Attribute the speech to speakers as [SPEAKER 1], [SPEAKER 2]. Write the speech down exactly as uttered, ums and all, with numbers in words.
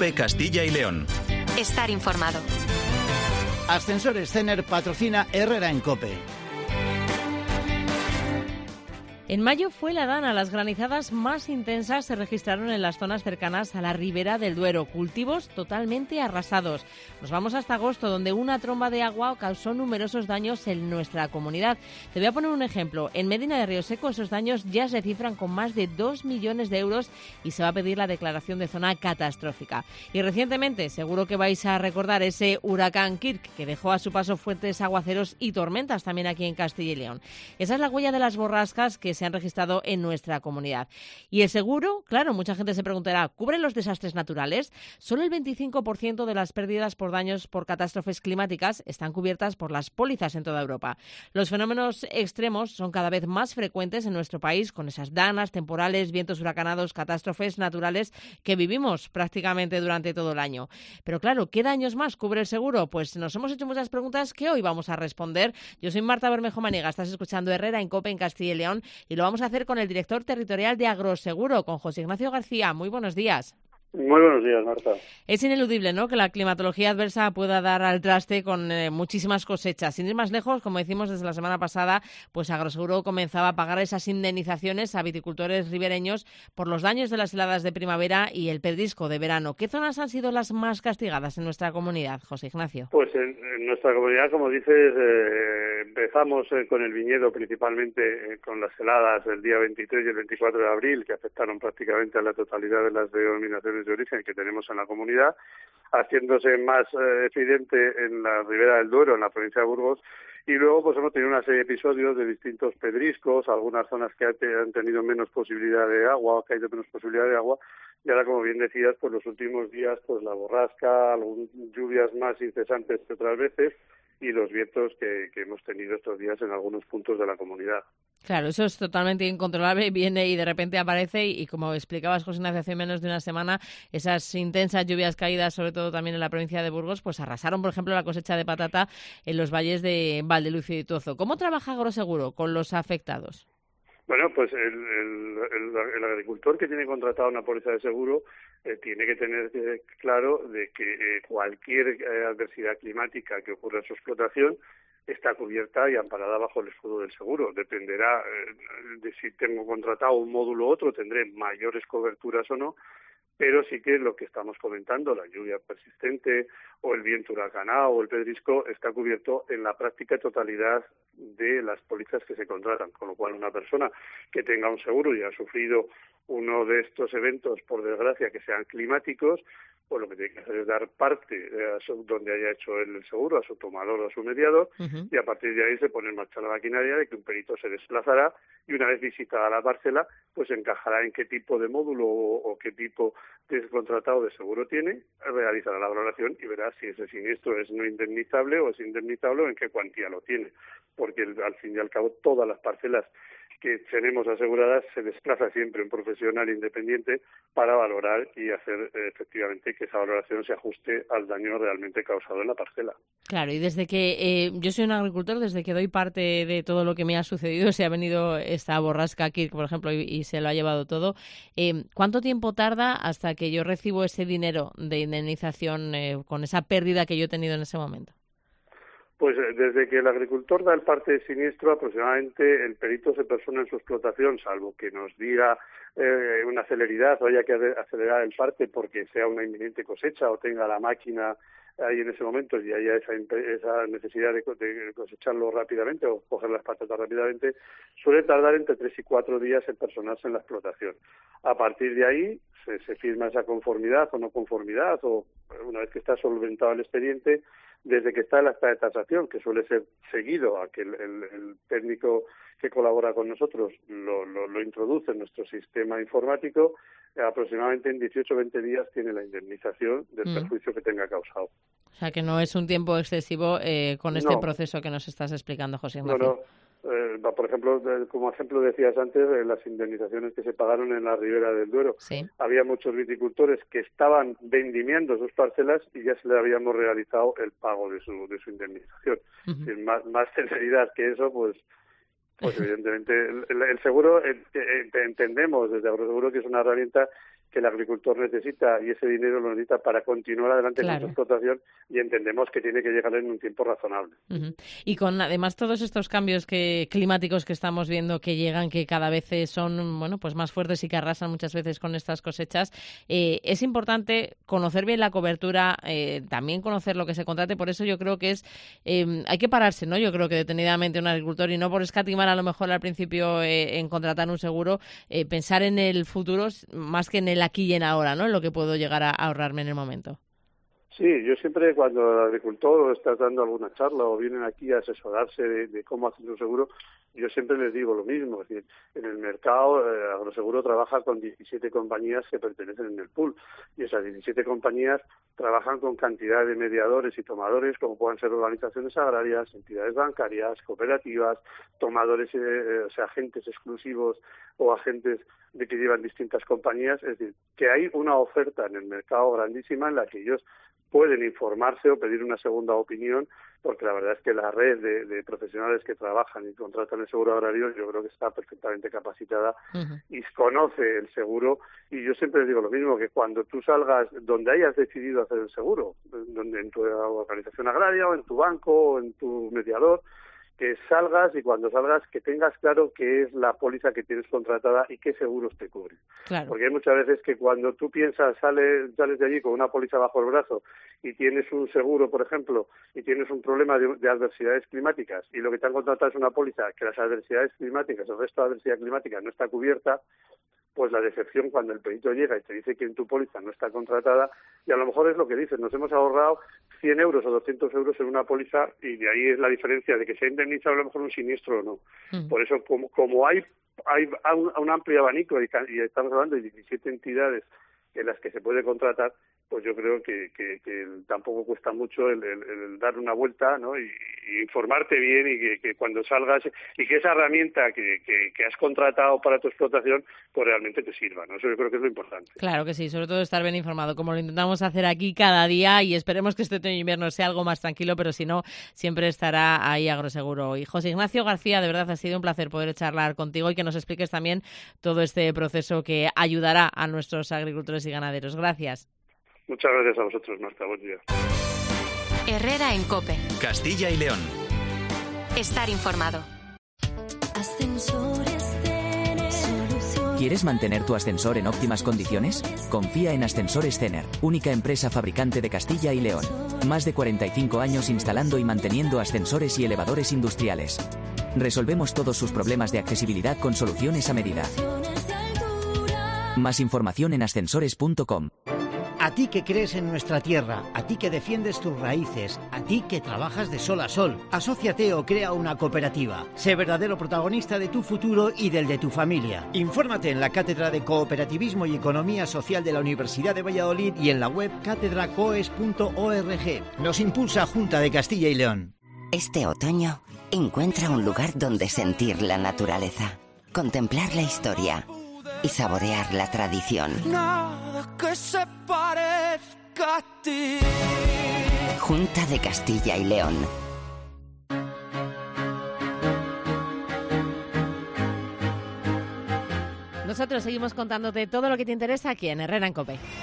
[SPEAKER 1] COPE Castilla y León.
[SPEAKER 2] Estar informado.
[SPEAKER 3] Ascensores Cener patrocina Herrera en COPE.
[SPEAKER 4] En mayo fue la dana. Las granizadas más intensas se registraron en las zonas cercanas a la ribera del Duero. Cultivos totalmente arrasados. Nos vamos hasta agosto, donde una tromba de agua causó numerosos daños en nuestra comunidad. Te voy a poner un ejemplo. En Medina de Río Seco esos daños ya se cifran con más de dos millones de euros y se va a pedir la declaración de zona catastrófica. Y recientemente, seguro que vais a recordar ese huracán Kirk, que dejó a su paso fuertes aguaceros y tormentas también aquí en Castilla y León. Esa es la huella de las borrascas que se han registrado en nuestra comunidad. Y el seguro, claro, mucha gente se preguntará, ¿cubre los desastres naturales? Solo el veinticinco por ciento de las pérdidas por daños por catástrofes climáticas están cubiertas por las pólizas en toda Europa. Los fenómenos extremos son cada vez más frecuentes en nuestro país, con esas danas, temporales, vientos huracanados, catástrofes naturales que vivimos prácticamente durante todo el año. Pero claro, ¿qué daños más cubre el seguro? Pues nos hemos hecho muchas preguntas que hoy vamos a responder. Yo soy Marta Bermejo Manega, estás escuchando Herrera en COPE en Castilla y León y lo vamos a hacer con el director territorial de Agroseguro, con José Ignacio García. Muy buenos días.
[SPEAKER 5] Muy buenos días, Marta.
[SPEAKER 4] Es ineludible, ¿no?, que la climatología adversa pueda dar al traste con eh, muchísimas cosechas. Sin ir más lejos, como decimos desde la semana pasada, pues Agroseguro comenzaba a pagar esas indemnizaciones a viticultores ribereños por los daños de las heladas de primavera y el pedrisco de verano. ¿Qué zonas han sido las más castigadas en nuestra comunidad, José Ignacio?
[SPEAKER 5] Pues en, en nuestra comunidad, como dices, eh, empezamos eh, con el viñedo, principalmente eh, con las heladas el día veintitrés y el veinticuatro de abril, que afectaron prácticamente a la totalidad de las denominaciones de origen que tenemos en la comunidad, haciéndose más eh, evidente en la Ribera del Duero, en la provincia de Burgos, y luego pues hemos tenido una serie de episodios de distintos pedriscos, algunas zonas que han tenido menos posibilidad de agua, que hay menos posibilidad de agua, y ahora, como bien decías, pues los últimos días, pues la borrasca, algunas lluvias más incesantes que otras veces, y los vientos que, que hemos tenido estos días en algunos puntos de la comunidad.
[SPEAKER 4] Claro, eso es totalmente incontrolable, viene y de repente aparece y, y como explicabas, José Ignacio, hace menos de una semana, esas intensas lluvias caídas, sobre todo también en la provincia de Burgos, pues arrasaron, por ejemplo, la cosecha de patata en los valles de Valdelucio y Tozo. ¿Cómo trabaja Agroseguro con los afectados?
[SPEAKER 5] Bueno, pues el, el, el, el agricultor que tiene contratado una póliza de seguro eh, tiene que tener eh, claro de que eh, cualquier eh, adversidad climática que ocurra en su explotación está cubierta y amparada bajo el escudo del seguro. Dependerá eh, de si tengo contratado un módulo u otro, tendré mayores coberturas o no, pero sí que lo que estamos comentando, la lluvia persistente o el viento huracanado o el pedrisco, está cubierto en la práctica totalidad de las pólizas que se contratan, con lo cual una persona que tenga un seguro y ha sufrido uno de estos eventos, por desgracia, que sean climáticos, pues lo que tiene que hacer es dar parte eh, a su, donde haya hecho el seguro, a su tomador o a su mediador, uh-huh. y a partir de ahí se pone en marcha la maquinaria de que un perito se desplazará y una vez visitada la parcela, pues encajará en qué tipo de módulo o, o qué tipo de contratado de seguro tiene, realizará la valoración y verá si ese siniestro es no indemnizable o es indemnizable o en qué cuantía lo tiene, porque el, al fin y al cabo todas las parcelas que tenemos aseguradas se desplaza siempre un profesional independiente para valorar y hacer eh, efectivamente que esa valoración se ajuste al daño realmente causado en la parcela.
[SPEAKER 4] Claro, y desde que eh, yo soy un agricultor, desde que doy parte de todo lo que me ha sucedido, se ha venido esta borrasca aquí, por ejemplo, y, y se lo ha llevado todo, eh, ¿cuánto tiempo tarda hasta que yo recibo ese dinero de indemnización eh, con esa pérdida que yo he tenido en ese momento?
[SPEAKER 5] Pues desde que el agricultor da el parte de siniestro, aproximadamente el perito se persona en su explotación, salvo que nos diga eh, una celeridad o haya que acelerar el parte porque sea una inminente cosecha o tenga la máquina ahí en ese momento y haya esa, esa necesidad de, de cosecharlo rápidamente o coger las patatas rápidamente, suele tardar entre tres y cuatro días en personarse en la explotación. A partir de ahí se, se firma esa conformidad o no conformidad, o una vez que está solventado el expediente, desde que está el acta de tasación, que suele ser seguido a que el, el, el técnico que colabora con nosotros lo, lo, lo introduce en nuestro sistema informático, aproximadamente en dieciocho o veinte días tiene la indemnización del mm. perjuicio que tenga causado.
[SPEAKER 4] O sea, que no es un tiempo excesivo eh, con este
[SPEAKER 5] no.
[SPEAKER 4] proceso que nos estás explicando, José Ignacio.
[SPEAKER 5] No, no. Eh, por ejemplo, como ejemplo decías antes, eh, las indemnizaciones que se pagaron en la Ribera del Duero.
[SPEAKER 4] Sí.
[SPEAKER 5] Había muchos viticultores que estaban vendimiendo sus parcelas y ya se le habíamos realizado el pago de su de su indemnización. Uh-huh. Sin más, más celeridad que eso, pues pues evidentemente el, el seguro eh, eh, entendemos desde Agroseguro que es una herramienta que el agricultor necesita y ese dinero lo necesita para continuar adelante claro. con su explotación y entendemos que tiene que llegar en un tiempo razonable.
[SPEAKER 4] Uh-huh. Y con además todos estos cambios que climáticos que estamos viendo que llegan, que cada vez son bueno pues más fuertes y que arrasan muchas veces con estas cosechas, eh, es importante conocer bien la cobertura, eh, también conocer lo que se contrate, por eso yo creo que es eh, hay que pararse, ¿no? Yo creo que detenidamente un agricultor y no por escatimar a lo mejor al principio eh, en contratar un seguro, eh, pensar en el futuro más que en el aquí y en ahora, ¿no? En lo que puedo llegar a ahorrarme en el momento.
[SPEAKER 5] Sí, yo siempre cuando el agricultor está dando alguna charla o vienen aquí a asesorarse de, de cómo hacer un seguro, yo siempre les digo lo mismo. Es decir, en el mercado, eh, Agroseguro trabaja con diecisiete compañías que pertenecen en el pool y esas diecisiete compañías trabajan con cantidad de mediadores y tomadores como puedan ser organizaciones agrarias, entidades bancarias, cooperativas, tomadores, eh, o sea, agentes exclusivos o agentes de que llevan distintas compañías. Es decir, que hay una oferta en el mercado grandísima en la que ellos pueden informarse o pedir una segunda opinión, porque la verdad es que la red de, de profesionales que trabajan y contratan el seguro agrario yo creo que está perfectamente capacitada uh-huh. y conoce el seguro. Y yo siempre les digo lo mismo, que cuando tú salgas donde hayas decidido hacer el seguro, donde en tu organización agraria o en tu banco o en tu mediador, que salgas y cuando salgas que tengas claro qué es la póliza que tienes contratada y qué seguros te cubre.
[SPEAKER 4] Claro.
[SPEAKER 5] Porque hay muchas veces que cuando tú piensas, sales, sales de allí con una póliza bajo el brazo y tienes un seguro, por ejemplo, y tienes un problema de, de adversidades climáticas y lo que te han contratado es una póliza que las adversidades climáticas, el resto de adversidad climática no está cubierta, pues la decepción cuando el perito llega y te dice que en tu póliza no está contratada, y a lo mejor es lo que dices, nos hemos ahorrado cien euros o doscientos euros en una póliza y de ahí es la diferencia de que se ha indemnizado a lo mejor un siniestro o no. Mm. Por eso, como, como hay, hay un, un amplio abanico y, y estamos hablando de diecisiete entidades en las que se puede contratar, pues yo creo que, que, que tampoco cuesta mucho el, el, el dar una vuelta, ¿no? Y, y informarte bien y que, que cuando salgas y que esa herramienta que, que, que has contratado para tu explotación pues realmente te sirva, ¿no? Eso yo creo que es lo importante.
[SPEAKER 4] Claro que sí, sobre todo estar bien informado, como lo intentamos hacer aquí cada día, y esperemos que este otoño e invierno sea algo más tranquilo, pero si no, siempre estará ahí Agroseguro. Y José Ignacio García, de verdad ha sido un placer poder charlar contigo y que nos expliques también todo este proceso que ayudará a nuestros agricultores y ganaderos. Gracias.
[SPEAKER 5] Muchas gracias a vosotros, Marta. Buen día.
[SPEAKER 1] Herrera en COPE.
[SPEAKER 2] Castilla y León.
[SPEAKER 1] Estar informado.
[SPEAKER 2] ¿Quieres mantener tu ascensor en óptimas condiciones? Confía en Ascensores Cener, única empresa fabricante de Castilla y León. Más de cuarenta y cinco años instalando y manteniendo ascensores y elevadores industriales. Resolvemos todos sus problemas de accesibilidad con soluciones a medida. Más información en ascensores punto com.
[SPEAKER 3] A ti que crees en nuestra tierra, a ti que defiendes tus raíces, a ti que trabajas de sol a sol, asóciate o crea una cooperativa. Sé verdadero protagonista de tu futuro y del de tu familia. Infórmate en la Cátedra de Cooperativismo y Economía Social de la Universidad de Valladolid y en la web cátedra coes punto org. Nos impulsa Junta de Castilla y León.
[SPEAKER 6] Este otoño, encuentra un lugar donde sentir la naturaleza, contemplar la historia y saborear la tradición.
[SPEAKER 7] Nada que se parezca a ti.
[SPEAKER 6] Junta de Castilla y León.
[SPEAKER 4] Nosotros seguimos contándote todo lo que te interesa aquí en Herrera en COPE.